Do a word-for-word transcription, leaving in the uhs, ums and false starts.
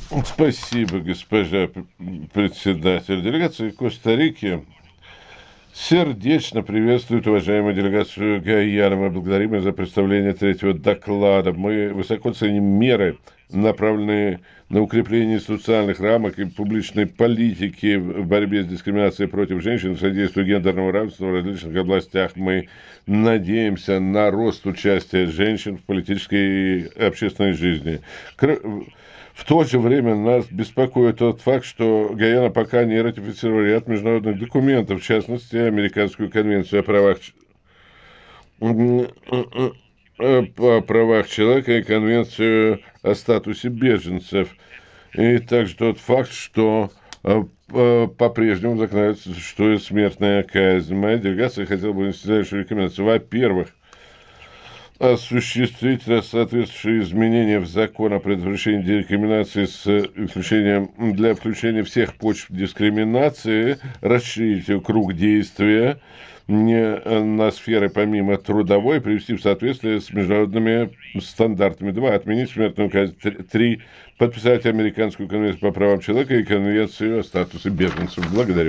Спасибо, госпожа п- председатель. Делегация Коста-Рики сердечно приветствует уважаемую делегацию Гайяна. Мы благодарим ее за представление третьего доклада. Мы высоко ценим меры, направленные на укрепление социальных рамок и публичной политики в борьбе с дискриминацией против женщин, содействию гендерному равенству в различных областях. Мы надеемся на рост участия женщин в политической и общественной жизни. В то же время нас беспокоит тот факт, что Гайана пока не ратифицировала ряд международных документов, в частности, Американскую конвенцию о правах, о правах человека и Конвенцию о статусе беженцев. И также тот факт, что по-прежнему в законодательстве существует смертная казнь. Моя делегация хотела бы внести следующую рекомендацию. Во-первых, осуществить соответствующие изменения в закон о предотвращении дискриминации с исключением для включения всех почв дискриминации, расширить круг действия не на сферы помимо трудовой, привести в соответствие с международными стандартами. Два. Отменить смертную казнь. Три. Подписать Американскую конвенцию по правам человека и Конвенцию о статусе беженцев. Благодарю.